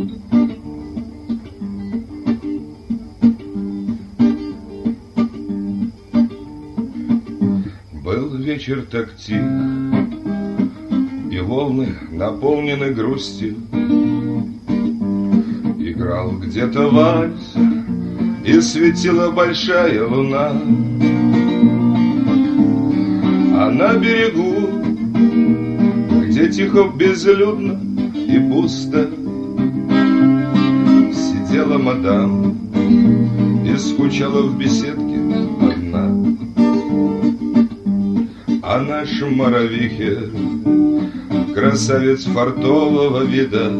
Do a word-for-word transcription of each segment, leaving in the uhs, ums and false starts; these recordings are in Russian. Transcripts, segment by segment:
Был вечер так тих, и волны наполнены грустью. Играл где-то вальс, и светила большая луна. А на берегу, где тихо, безлюдно и пусто, сидела мадам и скучала в беседке одна. А наш Моровихер, красавец фартового вида,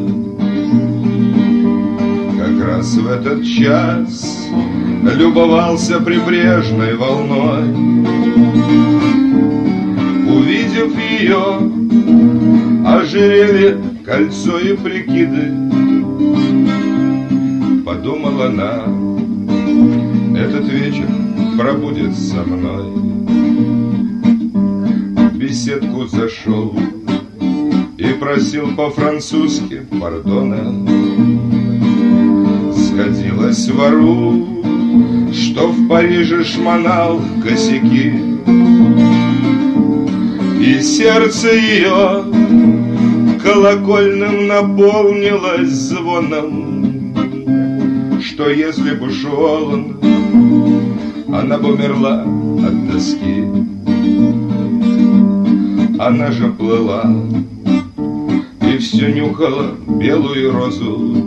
как раз в этот час любовался прибрежной волной. Увидев ее, ожерелье, кольцо и прикиды, подумала она, этот вечер пробудет со мной. В беседку зашел и просил по-французски пардона. Сходилась вору, что в Париже шмонал косяки, и сердце ее колокольным наполнилось звоном, что если бы шел он, она бы умерла от тоски. Она же плыла и все нюхала белую розу,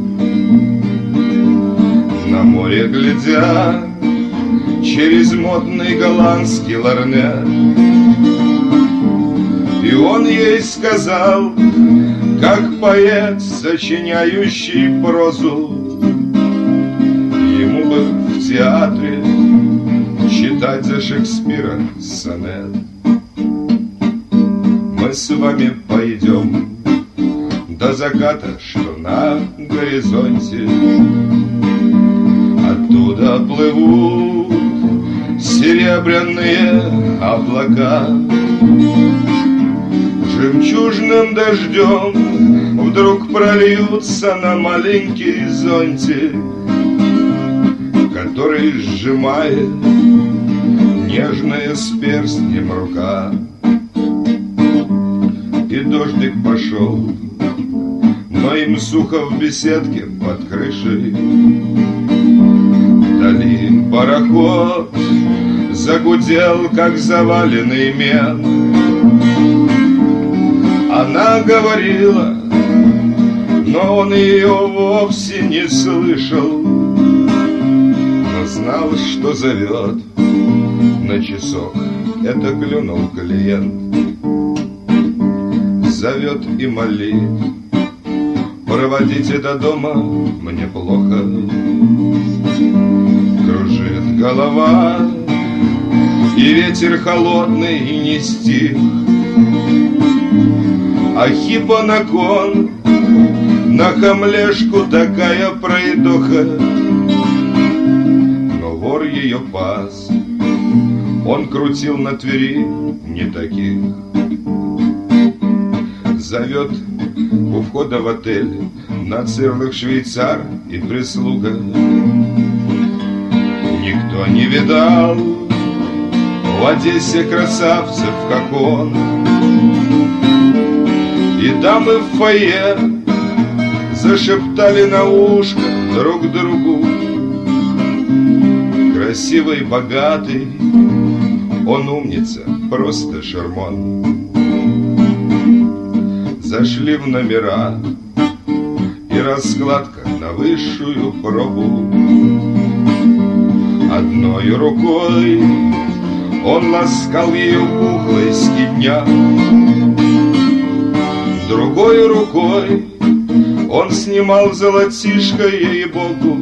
на море глядя через модный голландский лорнет. И он ей сказал, как поэт, сочиняющий прозу, ему бы в театре читать за Шекспира сонет. Мы с вами пойдем до заката, что на горизонте. Оттуда плывут серебряные облака. Жемчужным дождем вдруг прольются на маленький зонтик, который сжимает нежная с перстнем рука. И дождик пошел, но им сухо в беседке под крышей. Вдали пароход загудел, как заваленный мел. Она говорила, но он ее вовсе не слышал, но знал, что зовет. На часок это клюнул клиент. Зовет и молит, проводите до дома, мне плохо. Кружит голова, и ветер холодный и не стих. А хипа на кон, на камлешку такая пройдоха. Но вор ее пас, он крутил на Твери не таких. Зовет у входа в отель нацерлых швейцар и прислуга. Никто не видал в Одессе красавцев, как он. И дамы в фойе зашептали на ушко друг другу. Красивый, богатый, он умница, просто шарман. Зашли в номера, и раскладка на высшую пробу. Одной рукой он ласкал ее пухлой скидня, другой рукой он снимал золотишко, ей-богу.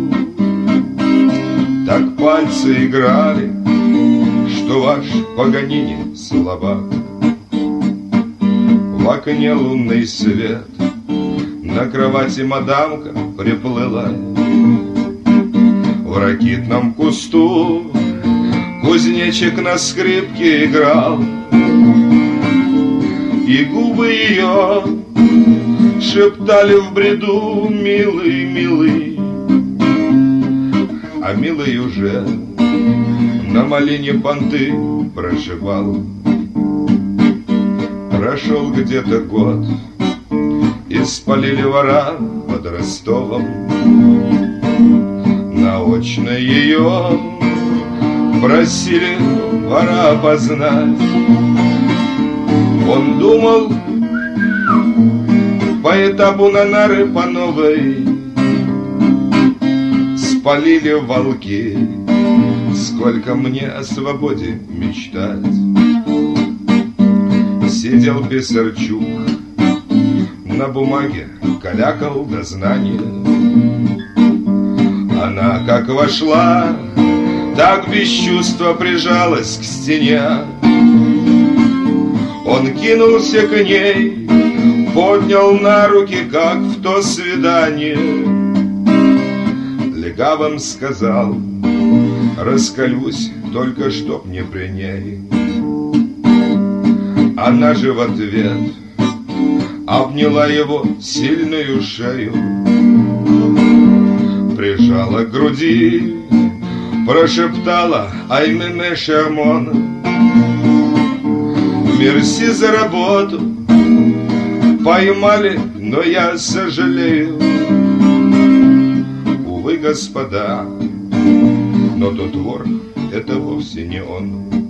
Так пальцы играли, что ваш Паганини слабак. В окне лунный свет, на кровати мадамка приплыла. В ракитном кусту кузнечик на скрипке играл, и губы ее шептали в бреду: милый, милый. А милый уже на малине понты проживал. Прошел где-то год, и спалили вора под Ростовом. Наочно ее просили вора опознать. Он думал по этапу на нары по новой. Спалили волки, сколько мне о свободе мечтать. Сидел Писарчук, на бумаге калякал дознание. Она как вошла, так без чувства прижалась к стене. Он кинулся к ней, поднял на руки, как в то свидание. Легавым сказал: раскалюсь, только чтоб не при ней. Она же в ответ обняла его сильную шею, прижала к груди, прошептала: ай мене шамон. Мерси за работу, поймали, но я сожалею. Увы, господа, но тот вор — это вовсе не он.